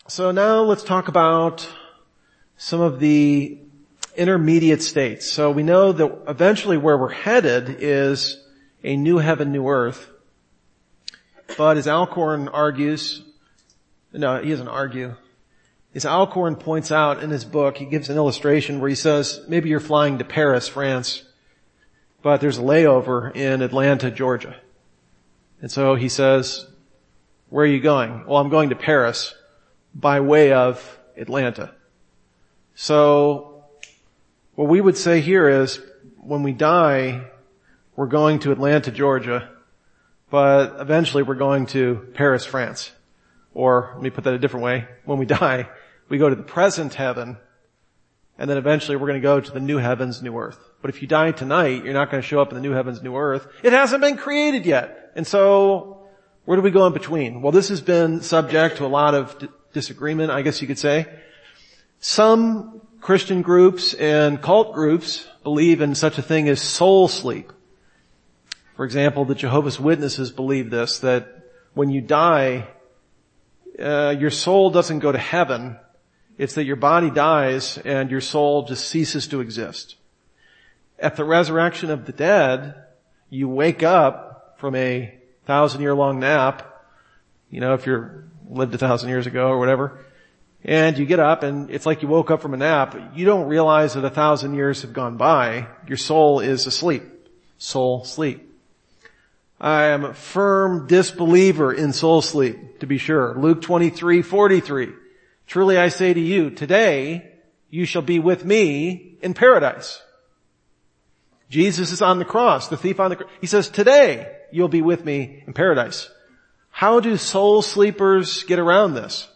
So now let's talk about some of the intermediate states. So we know that eventually where we're headed is a new heaven, new earth. But as Alcorn argues, no, he doesn't argue. As Alcorn points out in his book, he gives an illustration where he says, maybe you're flying to Paris, France, but there's a layover in Atlanta, Georgia. And so he says, where are you going? Well, I'm going to Paris by way of Atlanta. So what we would say here is when we die, we're going to Atlanta, Georgia, but eventually we're going to Paris, France. Or let me put that a different way. When we die, we go to the present heaven, and then eventually we're going to go to the new heavens, new earth. But if you die tonight, you're not going to show up in the new heavens, new earth. It hasn't been created yet. And so where do we go in between? Well, this has been subject to a lot of disagreement, I guess you could say. Some Christian groups and cult groups believe in such a thing as soul sleep. For example, the Jehovah's Witnesses believe this, that when you die, your soul doesn't go to heaven. It's that your body dies and your soul just ceases to exist. At the resurrection of the dead, you wake up from a 1,000-year-long nap, if you're lived 1,000 years ago or whatever, and you get up and it's like you woke up from a nap. You don't realize that 1,000 years have gone by. Your soul is asleep. Soul sleep. I am a firm disbeliever in soul sleep, to be sure. Luke 23:43. Truly I say to you, today you shall be with me in paradise. Jesus is on the cross, the thief on the cross. He says, today you'll be with me in paradise. How do soul sleepers get around this?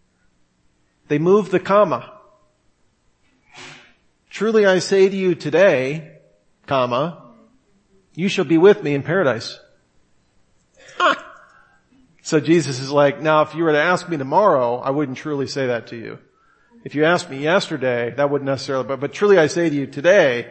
They move the comma. Truly I say to you today, comma, you shall be with me in paradise. So Jesus is like, now if you were to ask me tomorrow, I wouldn't truly say that to you. If you asked me yesterday, that wouldn't necessarily, but truly I say to you today,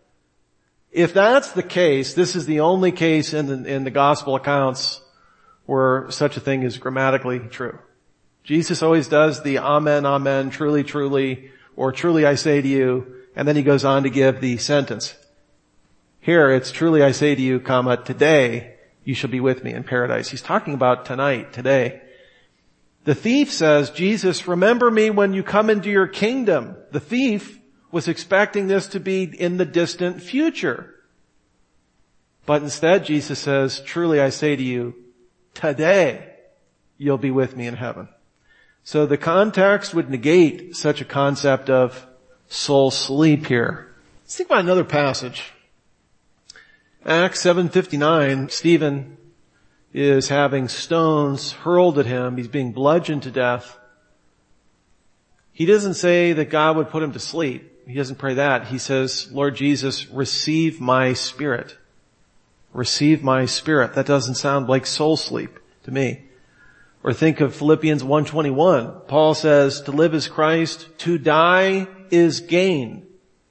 if that's the case, this is the only case in the gospel accounts where such a thing is grammatically true. Jesus always does the amen, amen, truly, truly, or truly I say to you, and then he goes on to give the sentence. Here it's truly I say to you, comma, today you shall be with me in paradise. He's talking about tonight, today. The thief says, Jesus, remember me when you come into your kingdom. The thief was expecting this to be in the distant future. But instead Jesus says, truly I say to you, today you'll be with me in heaven. So the context would negate such a concept of soul sleep here. Let's think about another passage. Acts 7:59, Stephen is having stones hurled at him. He's being bludgeoned to death. He doesn't say that God would put him to sleep. He doesn't pray that. He says, Lord Jesus, receive my spirit. Receive my spirit. That doesn't sound like soul sleep to me. Or think of Philippians 1:21. Paul says, to live is Christ, to die is gain.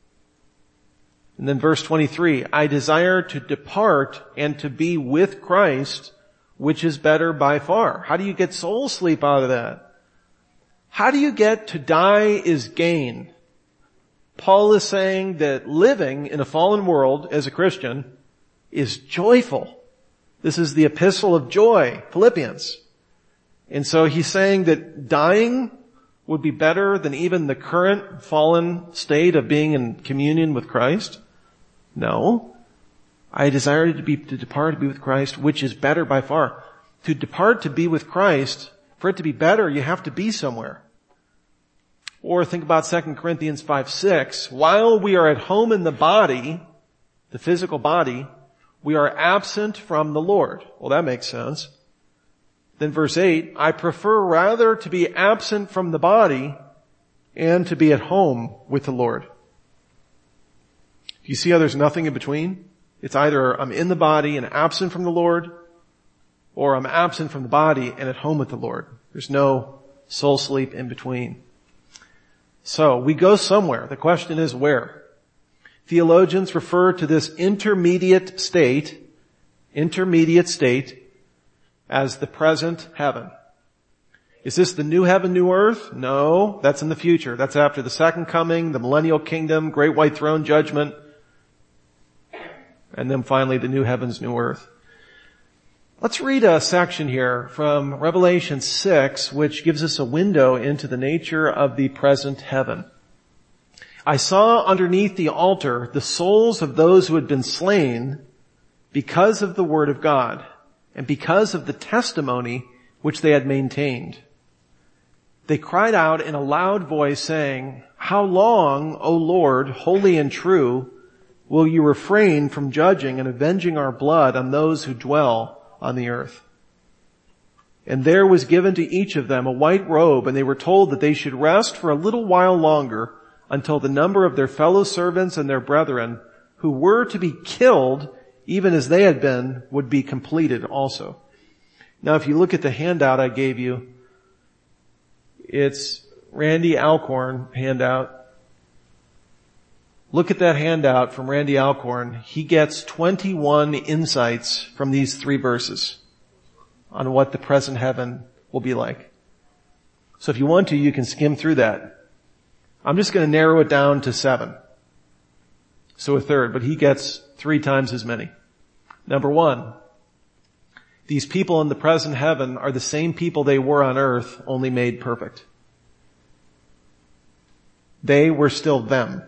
And then verse 23, I desire to depart and to be with Christ, which is better by far. How do you get soul sleep out of that? How do you get to die is gain? Paul is saying that living in a fallen world as a Christian is joyful. This is the epistle of joy, Philippians. And so he's saying that dying would be better than even the current fallen state of being in communion with Christ? No. I desire to depart to be with Christ, which is better by far. To depart to be with Christ, for it to be better, you have to be somewhere. Or think about 2 Corinthians 5:6. While we are at home in the body, the physical body, we are absent from the Lord. Well, that makes sense. Then verse 8, I prefer rather to be absent from the body and to be at home with the Lord. Do you see how there's nothing in between? It's either I'm in the body and absent from the Lord, or I'm absent from the body and at home with the Lord. There's no soul sleep in between. So we go somewhere. The question is where? Theologians refer to this intermediate state as the present heaven. Is this the new heaven, new earth? No, that's in the future. That's after the second coming, the millennial kingdom, great white throne judgment, and then finally the new heavens, new earth. Let's read a section here from Revelation 6, which gives us a window into the nature of the present heaven. I saw underneath the altar the souls of those who had been slain because of the word of God and because of the testimony which they had maintained. They cried out in a loud voice saying, "How long, O Lord, holy and true, will you refrain from judging and avenging our blood on those who dwell on the earth?" And there was given to each of them a white robe, and they were told that they should rest for a little while longer until the number of their fellow servants and their brethren who were to be killed, even as they had been, would be completed also. Now, if you look at the handout I gave you, it's Randy Alcorn handout. Look at that handout from Randy Alcorn. He gets 21 insights from these 3 verses on what the present heaven will be like. So if you want to, you can skim through that. I'm just going to narrow it down to 7. So a third, but he gets 3 times as many. Number 1, these people in the present heaven are the same people they were on earth, only made perfect. They were still them.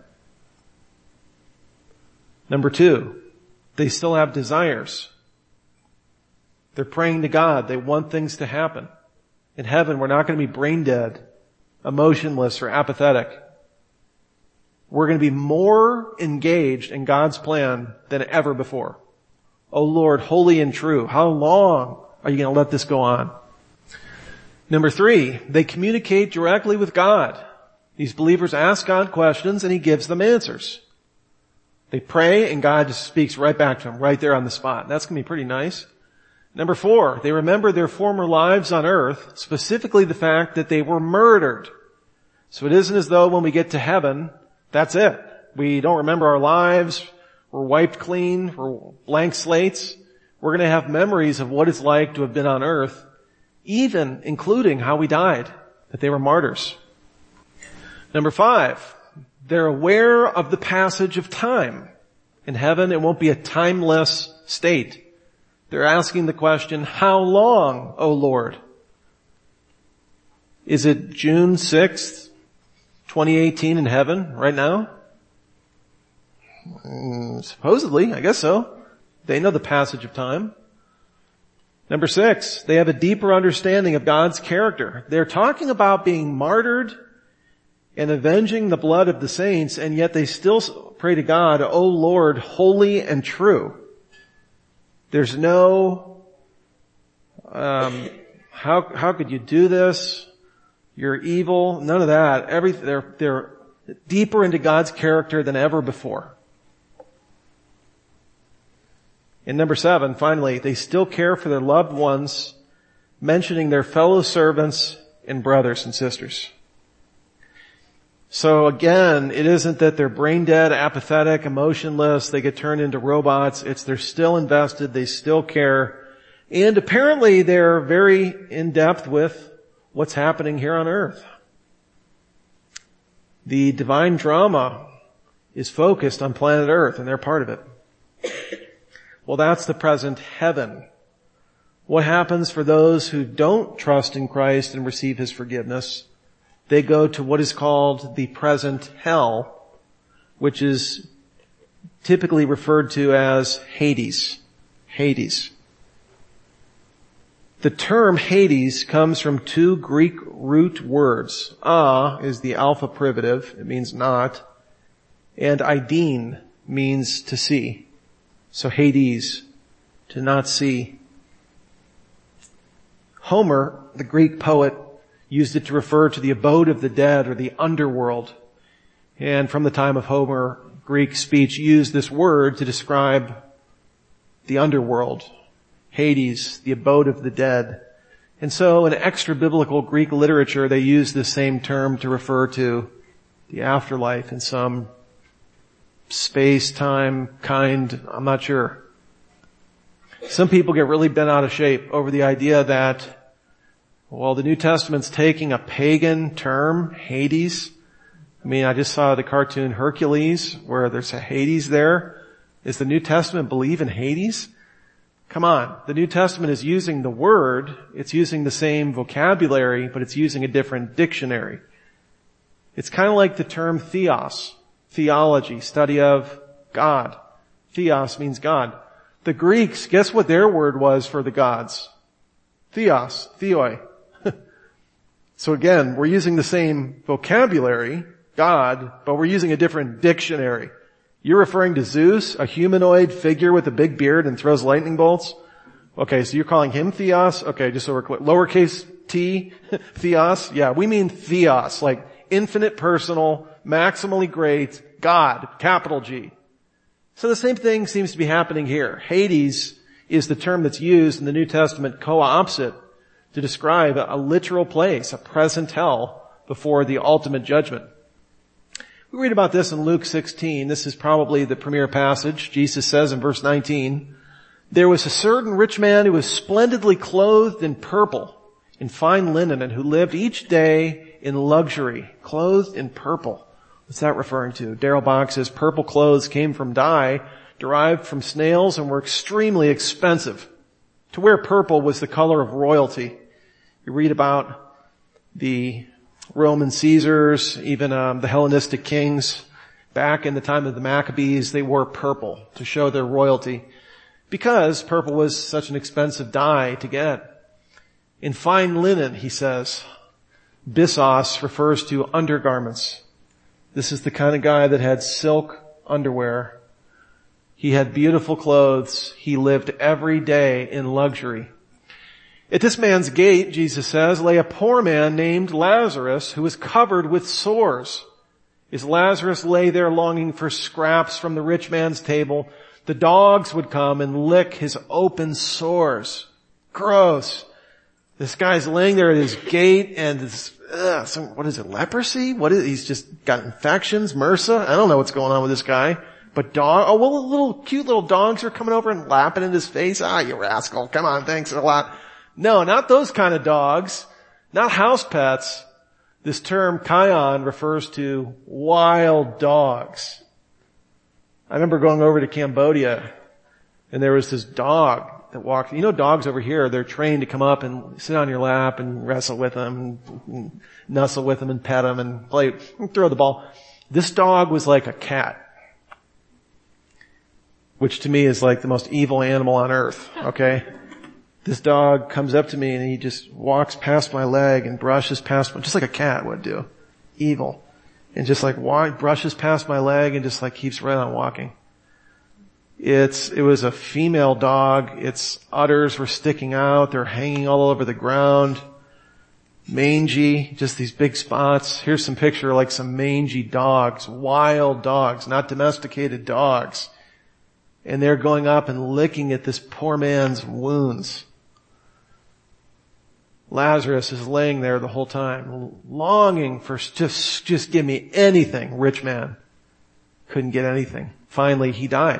Number 2, they still have desires. They're praying to God. They want things to happen. In heaven, we're not going to be brain dead, emotionless, or apathetic. We're going to be more engaged in God's plan than ever before. O Lord, holy and true, how long are you going to let this go on? Number 3, they communicate directly with God. These believers ask God questions and He gives them answers. They pray and God just speaks right back to them, right there on the spot. That's going to be pretty nice. Number 4, they remember their former lives on earth, specifically the fact that they were murdered. So it isn't as though when we get to heaven, that's it. We don't remember our lives. We're wiped clean. We're blank slates. We're going to have memories of what it's like to have been on earth, even including how we died, that they were martyrs. Number 5, they're aware of the passage of time. In heaven, it won't be a timeless state. They're asking the question, how long, O Lord? Is it June 6th, 2018 in heaven right now? Supposedly, I guess so. They know the passage of time. Number 6, they have a deeper understanding of God's character. They're talking about being martyred and avenging the blood of the saints, and yet they still pray to God, O Lord, holy and true. There's no, how could you do this? You're evil. None of that. They're deeper into God's character than ever before. And number 7, finally, they still care for their loved ones, mentioning their fellow servants and brothers and sisters. So again, it isn't that they're brain dead, apathetic, emotionless, they get turned into robots. It's they're still invested, they still care. And apparently they're very in depth with what's happening here on earth. The divine drama is focused on planet Earth, and they're part of it. Well, that's the present heaven. What happens for those who don't trust in Christ and receive His forgiveness? They go to what is called the present hell, which is typically referred to as Hades. Hades. The term Hades comes from 2 Greek root words. Is the alpha privative. It means not. And eidin means to see. So Hades, to not see. Homer, the Greek poet, used it to refer to the abode of the dead or the underworld. And from the time of Homer, Greek speech used this word to describe the underworld. Hades, the abode of the dead. And so in extra-biblical Greek literature, they use this same term to refer to the afterlife in some space-time kind, I'm not sure. Some people get really bent out of shape over the idea that Well, the New Testament's taking a pagan term, Hades. I mean, I just saw the cartoon Hercules where there's a Hades there. Does the New Testament believe in Hades? Come on. The New Testament is using the word. It's using the same vocabulary, but it's using a different dictionary. It's kind of like the term theos, theology, study of God. Theos means God. The Greeks, guess what their word was for the gods? Theos, theoi. So again, we're using the same vocabulary, God, but we're using a different dictionary. You're referring to Zeus, a humanoid figure with a big beard and throws lightning bolts? Okay, so you're calling him Theos? Okay, just so we're clear. Lowercase t, Theos? Yeah, we mean Theos, like infinite personal, maximally great, God, capital G. So the same thing seems to be happening here. Hades is the term that's used in the New Testament co-opposite to describe a literal place, a present hell before the ultimate judgment. We read about this in Luke 16. This is probably the premier passage. Jesus says in verse 19, "There was a certain rich man who was splendidly clothed in purple, in fine linen, and who lived each day in luxury." Clothed in purple. What's that referring to? Darrell Bock says purple clothes came from dye derived from snails and were extremely expensive. To wear purple was the color of royalty. You read about the Roman Caesars, even the Hellenistic kings. Back in the time of the Maccabees, they wore purple to show their royalty because purple was such an expensive dye to get. In fine linen, he says, byssos refers to undergarments. This is the kind of guy that had silk underwear. He had beautiful clothes. He lived every day in luxury. At this man's gate, Jesus says, lay a poor man named Lazarus who was covered with sores. As Lazarus lay there longing for scraps from the rich man's table, the dogs would come and lick his open sores. Gross. This guy's laying there at his gate and what is it, leprosy? He's just got infections, MRSA? I don't know what's going on with this guy. But little cute little dogs are coming over and lapping in his face. Ah, you rascal. Come on, thanks a lot. No, not those kind of dogs. Not house pets. This term, kion, refers to wild dogs. I remember going over to Cambodia, and there was this dog that walked. You know, dogs over here, they're trained to come up and sit on your lap and wrestle with them, and nuzzle with them and pet them and play, and throw the ball. This dog was like a cat, which to me is like the most evil animal on earth, okay? This dog comes up to me and he just walks past my leg and brushes past me, just like a cat would do. Evil. And just like brushes past my leg and just like keeps right on walking. It was a female dog. Its udders were sticking out. They're hanging all over the ground. Mangy, just these big spots. Here's some picture like some mangy dogs, wild dogs, not domesticated dogs. And they're going up and licking at this poor man's wounds. Lazarus is laying there the whole time, longing for just give me anything, rich man. Couldn't get anything. Finally, he died.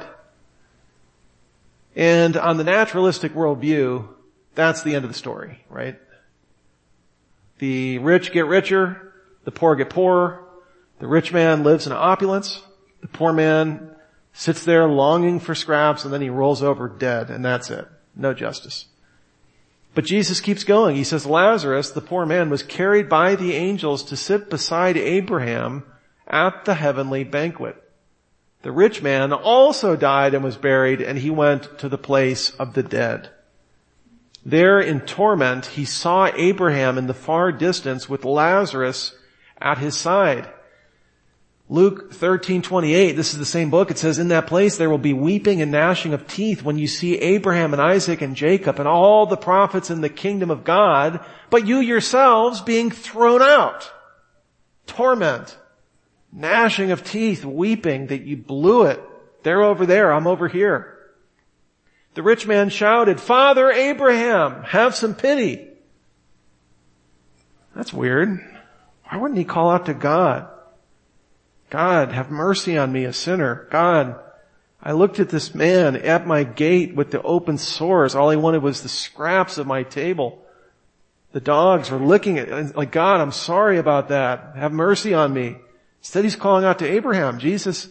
And on the naturalistic worldview, that's the end of the story, right? The rich get richer, the poor get poorer, the rich man lives in opulence, the poor man sits there longing for scraps, and then he rolls over dead, and that's it. No justice. But Jesus keeps going. He says, Lazarus, the poor man, was carried by the angels to sit beside Abraham at the heavenly banquet. The rich man also died and was buried, and he went to the place of the dead. There in torment, he saw Abraham in the far distance with Lazarus at his side. Luke 13:28, this is the same book. It says, in that place there will be weeping and gnashing of teeth when you see Abraham and Isaac and Jacob and all the prophets in the kingdom of God, but you yourselves being thrown out. Torment. Gnashing of teeth, weeping that you blew it. They're over there, I'm over here. The rich man shouted, Father Abraham, have some pity. That's weird. Why wouldn't he call out to God? God, have mercy on me, a sinner. God, I looked at this man at my gate with the open sores. All he wanted was the scraps of my table. The dogs were licking it. Like, God, I'm sorry about that. Have mercy on me. Instead he's calling out to Abraham. Luke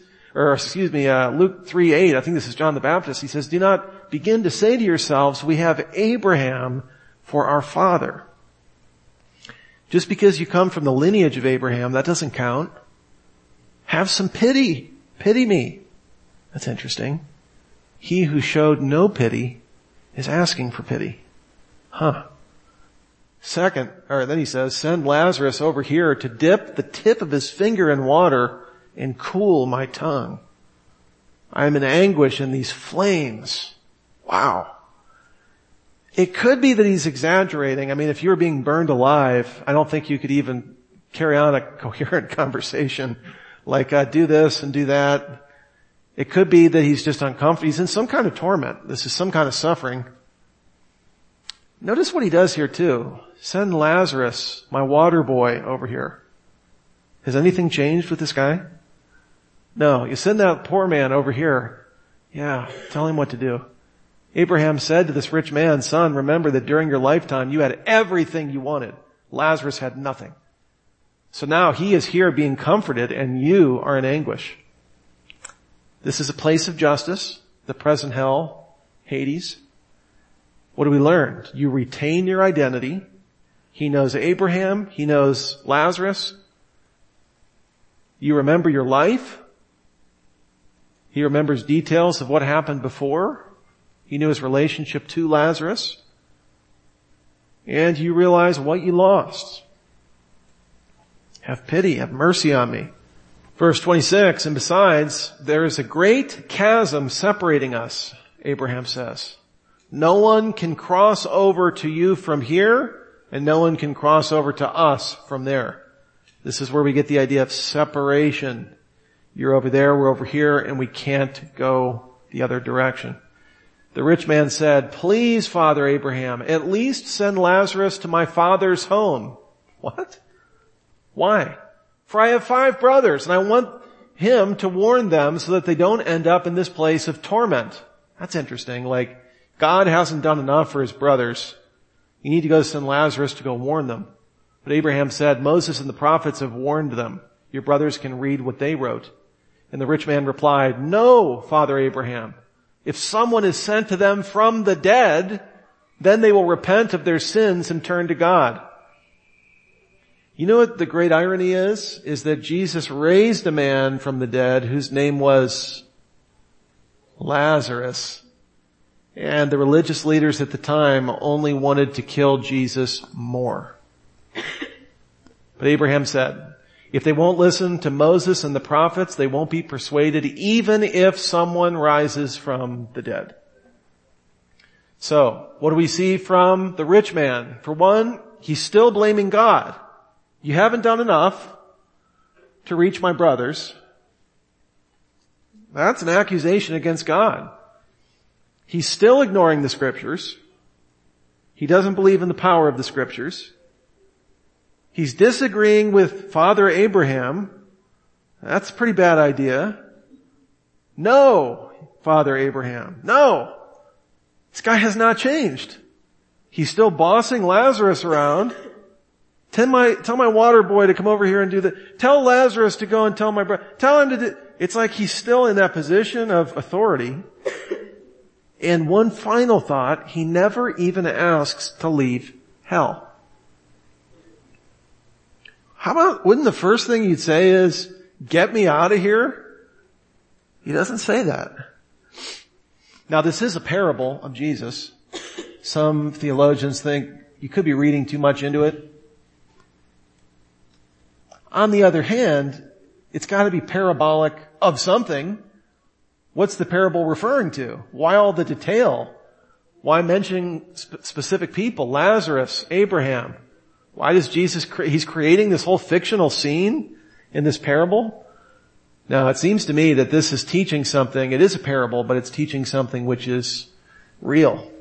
3:8, I think this is John the Baptist. He says, do not begin to say to yourselves, we have Abraham for our father. Just because you come from the lineage of Abraham, that doesn't count. Have some pity. Pity me. That's interesting. He who showed no pity is asking for pity. Then he says, send Lazarus over here to dip the tip of his finger in water and cool my tongue. I am in anguish in these flames. Wow. It could be that he's exaggerating. I mean, if you were being burned alive, I don't think you could even carry on a coherent conversation like, do this and do that. It could be that he's just uncomfortable. He's in some kind of torment. This is some kind of suffering. Notice what he does here too. Send Lazarus, my water boy, over here. Has anything changed with this guy? No, you send that poor man over here. Yeah, tell him what to do. Abraham said to this rich man, son, remember that during your lifetime you had everything you wanted. Lazarus had nothing. So now he is here being comforted and you are in anguish. This is a place of justice, the present hell, Hades. What do we learn? You retain your identity. He knows Abraham. He knows Lazarus. You remember your life. He remembers details of what happened before. He knew his relationship to Lazarus. And you realize what you lost. Have pity, have mercy on me. Verse 26, and besides, there is a great chasm separating us, Abraham says. No one can cross over to you from here, and no one can cross over to us from there. This is where we get the idea of separation. You're over there, we're over here, and we can't go the other direction. The rich man said, please, Father Abraham, at least send Lazarus to my father's home. What? Why? For I have 5 brothers, and I want him to warn them so that they don't end up in this place of torment. That's interesting. Like, God hasn't done enough for his brothers. You need to go send Lazarus to go warn them. But Abraham said, Moses and the prophets have warned them. Your brothers can read what they wrote. And the rich man replied, no, Father Abraham. If someone is sent to them from the dead, then they will repent of their sins and turn to God. You know what the great irony is? Is that Jesus raised a man from the dead whose name was Lazarus. And the religious leaders at the time only wanted to kill Jesus more. But Abraham said, if they won't listen to Moses and the prophets, they won't be persuaded even if someone rises from the dead. So, what do we see from the rich man? For one, he's still blaming God. You haven't done enough to reach my brothers. That's an accusation against God. He's still ignoring the scriptures. He doesn't believe in the power of the scriptures. He's disagreeing with Father Abraham. That's a pretty bad idea. No, Father Abraham. No. This guy has not changed. He's still bossing Lazarus around. Tell my water boy to come over here and do that. Tell Lazarus to go and tell my brother. Tell him to do. It's like he's still in that position of authority. And one final thought, he never even asks to leave hell. How about, wouldn't the first thing you'd say is, get me out of here? He doesn't say that. Now this is a parable of Jesus. Some theologians think you could be reading too much into it. On the other hand, it's got to be parabolic of something. What's the parable referring to? Why all the detail? Why mentioning specific people? Lazarus, Abraham. Why does Jesus, he's creating this whole fictional scene in this parable? Now, it seems to me that this is teaching something. It is a parable, but it's teaching something which is real.